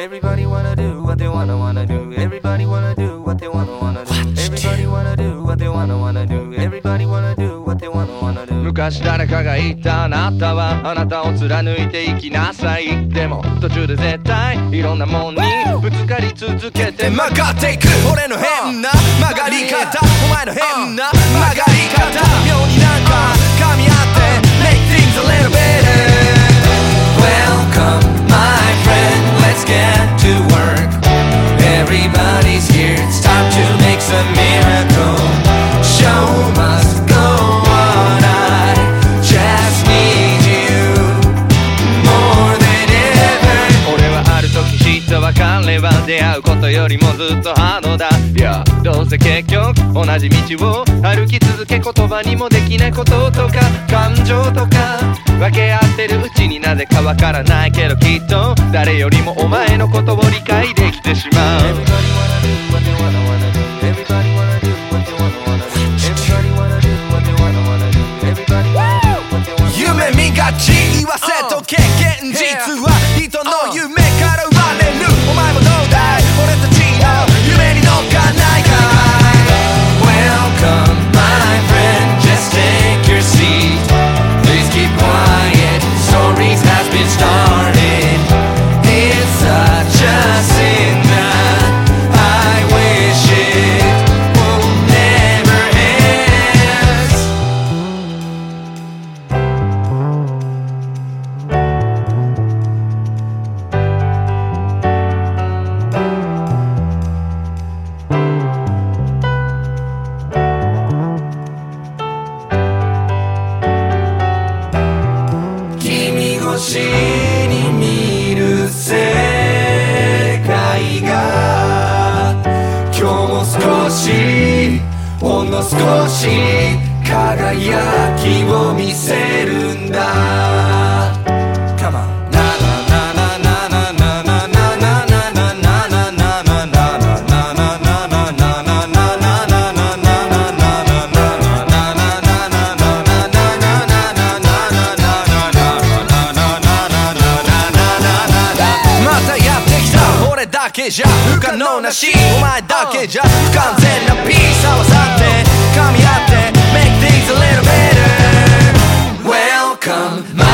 Everybody wanna do what they wanna do. Everybody wanna do what they wanna do. Everybody wanna do what they wanna do. Everybody wanna do what they wanna do. 昔誰かが言ったあなたはあなたを貫いていきなさい。でも途中で絶対いろんなもんにぶつかり続けて曲がっていく俺の変な曲がり方、お前の変な曲がり方、妙になんか噛み合って Make things a little better. Welcome my friend, let's get to work. Everybody's here, it's time to make some miracle. Show must go on, I just need you more than ever. 俺はある時知った別れは出会うことよりもずっとハードだ。いやどうせ結局同じ道を歩き続け言葉にもできないこととか感情とか分け合ってるうちになぜかわからないけどきっと誰よりもお前のことを理解できてしまう。 Everybody wanna do what they wanna do. Everybody wanna do what they wanna do. Everybody wanna do what they wanna do. Everybody wanna do what they wanna do. 夢見がち言わせとけ現実は人の夢から生まれる。お前もどうだい俺たちの夢に乗っかんないかい。 Welcome my friend, just take your seat. Please keep quiet, stories has been started. It's such a sin that I wish it will never end. Kimi 越しに見る世界が今日も少しほんの少し輝きを見せるんだ。Come on. だけじゃ不可能なしお前だけじゃ不完全なピース合わさって噛み合って Make things a little better. Welcome